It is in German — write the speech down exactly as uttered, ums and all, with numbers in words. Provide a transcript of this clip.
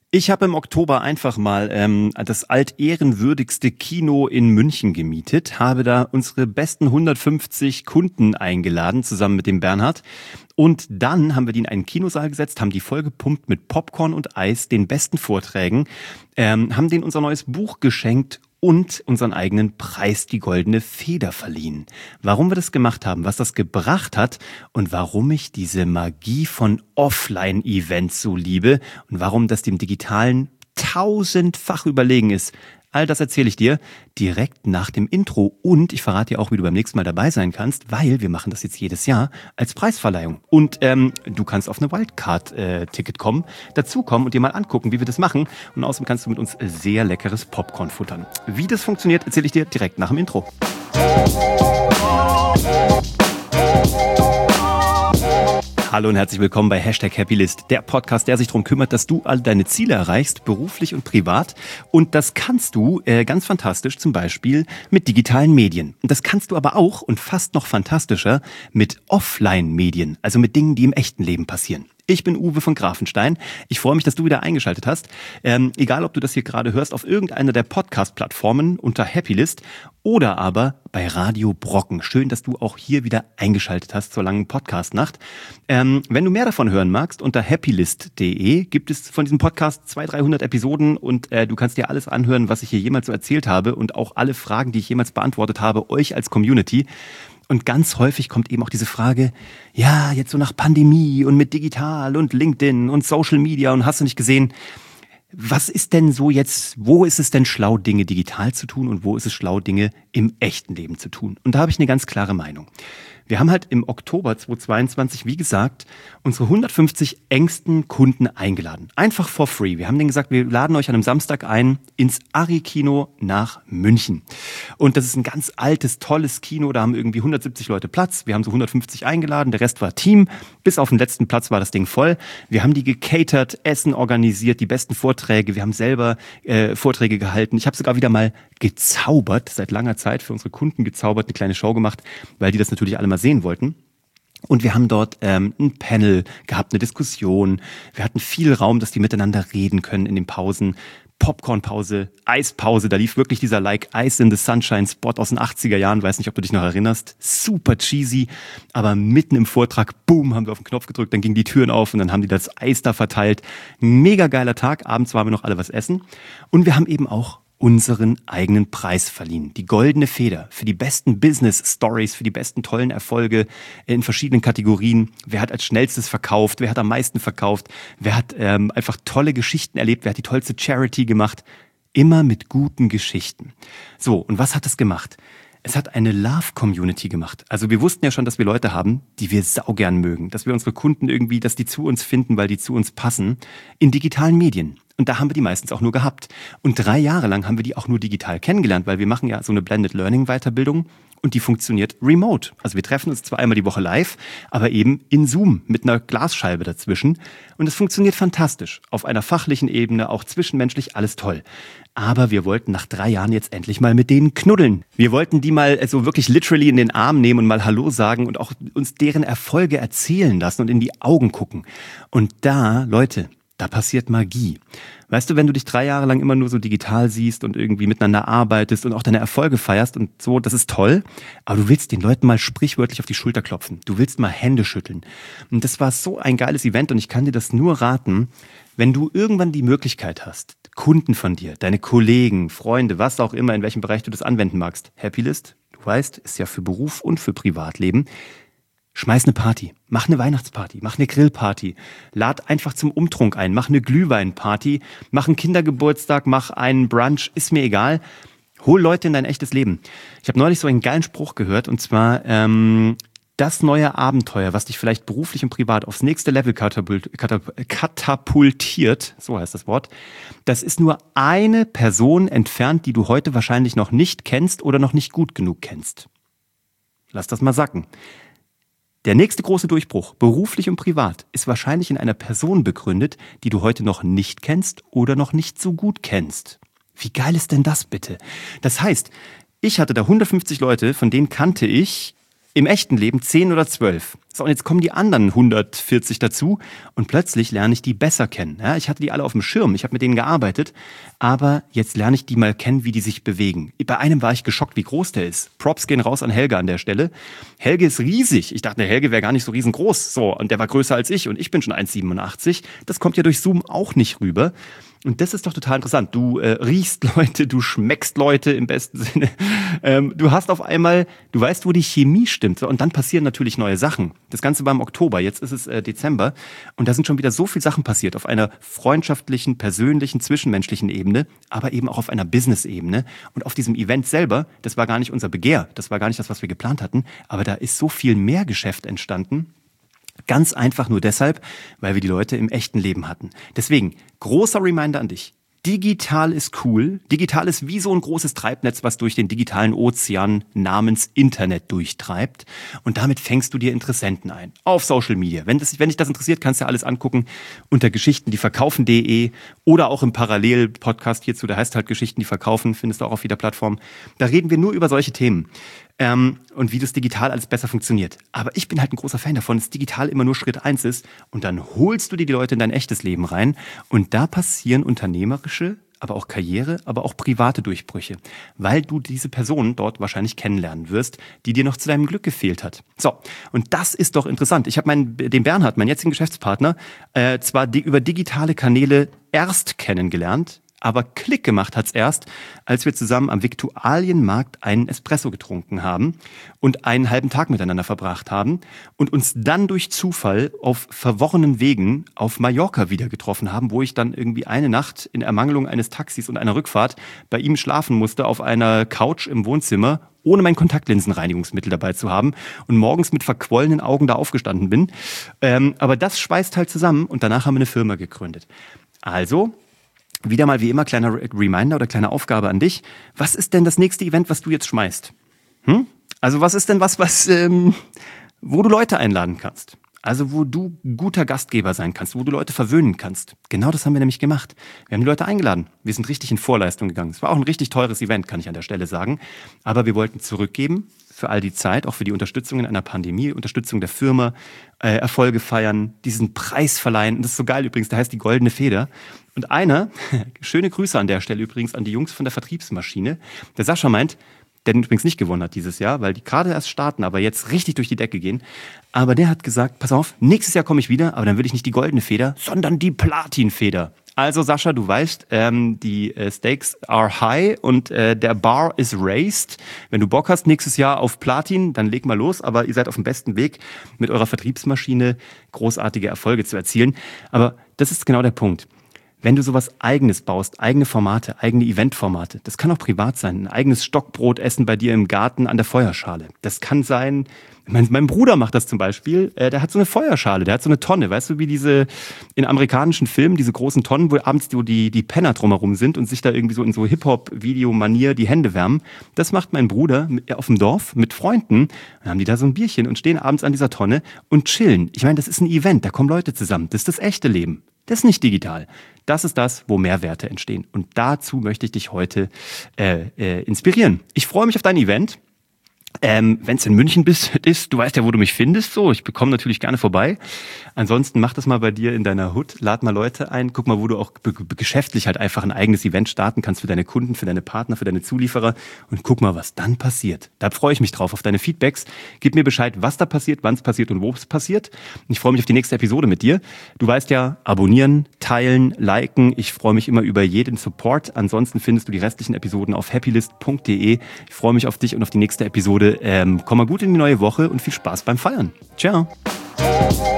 Ich habe im Oktober einfach mal ähm, das altehrenwürdigste Kino in München gemietet, habe da unsere besten hundertfünfzig Kunden eingeladen, zusammen mit dem Bernhard. Und dann haben wir die in einen Kinosaal gesetzt, haben die vollgepumpt mit Popcorn und Eis, den besten Vorträgen, ähm, haben denen unser neues Buch geschenkt und unseren eigenen Preis, die Goldene Feder, verliehen. Warum wir das gemacht haben, was das gebracht hat und warum ich diese Magie von Offline-Events so liebe und warum das dem Digitalen tausendfach überlegen ist, all das erzähle ich dir direkt nach dem Intro und ich verrate dir auch, wie du beim nächsten Mal dabei sein kannst, weil wir machen das jetzt jedes Jahr als Preisverleihung. Und ähm, du kannst auf eine Wildcard-Ticket kommen, dazukommen und dir mal angucken, wie wir das machen. Und außerdem kannst du mit uns sehr leckeres Popcorn futtern. Wie das funktioniert, erzähle ich dir direkt nach dem Intro. Hallo und herzlich willkommen bei Hashtag Happylist, der Podcast, der sich darum kümmert, dass du all deine Ziele erreichst, beruflich und privat. Und das kannst du äh, ganz fantastisch zum Beispiel mit digitalen Medien. Und das kannst du aber auch und fast noch fantastischer mit Offline-Medien, also mit Dingen, die im echten Leben passieren. Ich bin Uwe von Grafenstein. Ich freue mich, dass du wieder eingeschaltet hast. Ähm, egal, ob du das hier gerade hörst auf irgendeiner der Podcast-Plattformen unter Happylist oder aber bei Radio Brocken. Schön, dass du auch hier wieder eingeschaltet hast zur langen Podcast-Nacht. Ähm, wenn du mehr davon hören magst, unter happylist punkt de gibt es von diesem Podcast zweihundert, dreihundert Episoden und äh, du kannst dir alles anhören, was ich hier jemals so erzählt habe und auch alle Fragen, die ich jemals beantwortet habe, euch als Community. Und ganz häufig kommt eben auch diese Frage, ja, jetzt so nach Pandemie und mit digital und LinkedIn und Social Media und hast du nicht gesehen, was ist denn so jetzt, wo ist es denn schlau, Dinge digital zu tun und wo ist es schlau, Dinge im echten Leben zu tun? Und da habe ich eine ganz klare Meinung. Wir haben halt im Oktober zweitausendzweiundzwanzig, wie gesagt, unsere hundertfünfzig engsten Kunden eingeladen. Einfach for free. Wir haben denen gesagt, wir laden euch an einem Samstag ein ins Ari-Kino nach München. Und das ist ein ganz altes, tolles Kino. Da haben irgendwie hundertsiebzig Leute Platz. Wir haben so hundertfünfzig eingeladen. Der Rest war Team. Bis auf den letzten Platz war das Ding voll. Wir haben die gecatert, Essen organisiert, die besten Vorträge. Wir haben selber äh, Vorträge gehalten. Ich habe sogar wieder mal gezaubert, seit langer Zeit für unsere Kunden gezaubert, eine kleine Show gemacht, weil die das natürlich alle mal sehen wollten. Und wir haben dort ähm, ein Panel gehabt, eine Diskussion. Wir hatten viel Raum, dass die miteinander reden können in den Pausen. Popcornpause, Eispause, da lief wirklich dieser Like Ice in the Sunshine Spot aus den achtziger Jahren, weiß nicht, ob du dich noch erinnerst. Super cheesy, aber mitten im Vortrag, boom, haben wir auf den Knopf gedrückt, dann gingen die Türen auf und dann haben die das Eis da verteilt. Mega geiler Tag, abends waren wir noch alle was essen. Und wir haben eben auch unseren eigenen Preis verliehen. Die Goldene Feder für die besten Business-Stories, für die besten tollen Erfolge in verschiedenen Kategorien. Wer hat als schnellstes verkauft? Wer hat am meisten verkauft? Wer hat ähm, einfach tolle Geschichten erlebt? Wer hat die tollste Charity gemacht? Immer mit guten Geschichten. So, und was hat es gemacht? Es hat eine Love-Community gemacht. Also wir wussten ja schon, dass wir Leute haben, die wir saugern mögen. Dass wir unsere Kunden irgendwie, dass die zu uns finden, weil die zu uns passen. In digitalen Medien. Und da haben wir die meistens auch nur gehabt. Und drei Jahre lang haben wir die auch nur digital kennengelernt, weil wir machen ja so eine Blended Learning Weiterbildung und die funktioniert remote. Also wir treffen uns zwar einmal die Woche live, aber eben in Zoom mit einer Glasscheibe dazwischen. Und es funktioniert fantastisch. Auf einer fachlichen Ebene, auch zwischenmenschlich, alles toll. Aber wir wollten nach drei Jahren jetzt endlich mal mit denen knuddeln. Wir wollten die mal so wirklich literally in den Arm nehmen und mal Hallo sagen und auch uns deren Erfolge erzählen lassen und in die Augen gucken. Und da, Leute, da passiert Magie. Weißt du, wenn du dich drei Jahre lang immer nur so digital siehst und irgendwie miteinander arbeitest und auch deine Erfolge feierst und so, das ist toll, aber du willst den Leuten mal sprichwörtlich auf die Schulter klopfen. Du willst mal Hände schütteln. Und das war so ein geiles Event und ich kann dir das nur raten, wenn du irgendwann die Möglichkeit hast, Kunden von dir, deine Kollegen, Freunde, was auch immer, in welchem Bereich du das anwenden magst. Happylist, du weißt, ist ja für Beruf und für Privatleben. Schmeiß eine Party, mach eine Weihnachtsparty, mach eine Grillparty, lad einfach zum Umtrunk ein, mach eine Glühweinparty, mach einen Kindergeburtstag, mach einen Brunch, ist mir egal. Hol Leute in dein echtes Leben. Ich habe neulich so einen geilen Spruch gehört und zwar, ähm, das neue Abenteuer, was dich vielleicht beruflich und privat aufs nächste Level katapult, katapultiert, so heißt das Wort, das ist nur eine Person entfernt, die du heute wahrscheinlich noch nicht kennst oder noch nicht gut genug kennst. Lass das mal sacken. Der nächste große Durchbruch, beruflich und privat, ist wahrscheinlich in einer Person begründet, die du heute noch nicht kennst oder noch nicht so gut kennst. Wie geil ist denn das bitte? Das heißt, ich hatte da hundertfünfzig Leute, von denen kannte ich Im echten Leben zehn oder zwölf. So, und jetzt kommen die anderen hundertvierzig dazu und plötzlich lerne ich die besser kennen. Ja, ich hatte die alle auf dem Schirm, ich habe mit denen gearbeitet, aber jetzt lerne ich die mal kennen, wie die sich bewegen. Bei einem war ich geschockt, wie groß der ist. Props gehen raus an Helge an der Stelle. Helge ist riesig. Ich dachte, der Helge wäre gar nicht so riesengroß. So, und der war größer als ich und ich bin schon eins Komma siebenundachtzig. Das kommt ja durch Zoom auch nicht rüber. Und das ist doch total interessant. Du äh, riechst Leute, du schmeckst Leute im besten Sinne. Ähm, du hast auf einmal, du weißt, wo die Chemie stimmt. Und dann passieren natürlich neue Sachen. Das Ganze war im Oktober, jetzt ist es äh, Dezember. Und da sind schon wieder so viele Sachen passiert. Auf einer freundschaftlichen, persönlichen, zwischenmenschlichen Ebene, aber eben auch auf einer Business-Ebene. Und auf diesem Event selber, das war gar nicht unser Begehr. Das war gar nicht das, was wir geplant hatten. Aber da ist so viel mehr Geschäft entstanden. Ganz einfach nur deshalb, weil wir die Leute im echten Leben hatten. Deswegen, großer Reminder an dich. Digital ist cool. Digital ist wie so ein großes Treibnetz, was durch den digitalen Ozean namens Internet durchtreibt. Und damit fängst du dir Interessenten ein. Auf Social Media. Wenn, das, wenn dich das interessiert, kannst du alles angucken unter geschichten die verkaufen punkt de oder auch im Parallel-Podcast hierzu, der heißt halt Geschichten, die verkaufen, findest du auch auf jeder Plattform. Da reden wir nur über solche Themen. Ähm, und wie das digital alles besser funktioniert. Aber ich bin halt ein großer Fan davon, dass digital immer nur Schritt eins ist und dann holst du dir die Leute in dein echtes Leben rein und da passieren unternehmerische, aber auch Karriere, aber auch private Durchbrüche, weil du diese Person dort wahrscheinlich kennenlernen wirst, die dir noch zu deinem Glück gefehlt hat. So, und das ist doch interessant. Ich habe meinen, den Bernhard, meinen jetzigen Geschäftspartner, äh, zwar die, über digitale Kanäle erst kennengelernt, aber Klick gemacht hat's erst, als wir zusammen am Viktualienmarkt einen Espresso getrunken haben und einen halben Tag miteinander verbracht haben und uns dann durch Zufall auf verworrenen Wegen auf Mallorca wieder getroffen haben, wo ich dann irgendwie eine Nacht in Ermangelung eines Taxis und einer Rückfahrt bei ihm schlafen musste auf einer Couch im Wohnzimmer, ohne mein Kontaktlinsenreinigungsmittel dabei zu haben und morgens mit verquollenen Augen da aufgestanden bin. Ähm, aber das schweißt halt zusammen und danach haben wir eine Firma gegründet. Also wieder mal wie immer kleiner Reminder oder kleine Aufgabe an dich. Was ist denn das nächste Event, was du jetzt schmeißt? Hm? Also was ist denn was, was ähm, wo du Leute einladen kannst? Also wo du guter Gastgeber sein kannst, wo du Leute verwöhnen kannst. Genau das haben wir nämlich gemacht. Wir haben die Leute eingeladen. Wir sind richtig in Vorleistung gegangen. Es war auch ein richtig teures Event, kann ich an der Stelle sagen. Aber wir wollten zurückgeben für all die Zeit, auch für die Unterstützung in einer Pandemie, Unterstützung der Firma, äh, Erfolge feiern, diesen Preis verleihen. Und das ist so geil übrigens, der heißt die Goldene Feder. Und einer, schöne Grüße an der Stelle übrigens an die Jungs von der Vertriebsmaschine, der Sascha meint, der den übrigens nicht gewonnen hat dieses Jahr, weil die gerade erst starten, aber jetzt richtig durch die Decke gehen. Aber der hat gesagt, pass auf, nächstes Jahr komme ich wieder, aber dann will ich nicht die goldene Feder, sondern die Platinfeder. Also Sascha, du weißt, ähm, die äh, Stakes are high und äh, der Bar is raised. Wenn du Bock hast, nächstes Jahr auf Platin, dann leg mal los. Aber ihr seid auf dem besten Weg, mit eurer Vertriebsmaschine großartige Erfolge zu erzielen. Aber das ist genau der Punkt. Wenn du sowas Eigenes baust, eigene Formate, eigene Eventformate, das kann auch privat sein, ein eigenes Stockbrot essen bei dir im Garten an der Feuerschale. Das kann sein, mein, mein Bruder macht das zum Beispiel, äh, der hat so eine Feuerschale, der hat so eine Tonne, weißt du, wie diese in amerikanischen Filmen, diese großen Tonnen, wo abends die, die, die Penner drumherum sind und sich da irgendwie so in so Hip-Hop-Video-Manier die Hände wärmen. Das macht mein Bruder mit, auf dem Dorf mit Freunden, dann haben die da so ein Bierchen und stehen abends an dieser Tonne und chillen. Ich meine, das ist ein Event, da kommen Leute zusammen, das ist das echte Leben. Das ist nicht digital. Das ist das, wo Mehrwerte entstehen. Und dazu möchte ich dich heute äh, äh, inspirieren. Ich freue mich auf dein Event. Ähm, wenn es in München bist, ist, du weißt ja, wo du mich findest, so, ich bekomme natürlich gerne vorbei. Ansonsten mach das mal bei dir in deiner Hut, lad mal Leute ein, guck mal, wo du auch be- be- geschäftlich halt einfach ein eigenes Event starten kannst für deine Kunden, für deine Partner, für deine Zulieferer und guck mal, was dann passiert. Da freue ich mich drauf, auf deine Feedbacks. Gib mir Bescheid, was da passiert, wann es passiert und wo es passiert. Ich freue mich auf die nächste Episode mit dir. Du weißt ja, abonnieren, teilen, liken. Ich freue mich immer über jeden Support. Ansonsten findest du die restlichen Episoden auf happylist punkt de. Ich freue mich auf dich und auf die nächste Episode. Ähm, komm mal gut in die neue Woche und viel Spaß beim Feiern. Ciao.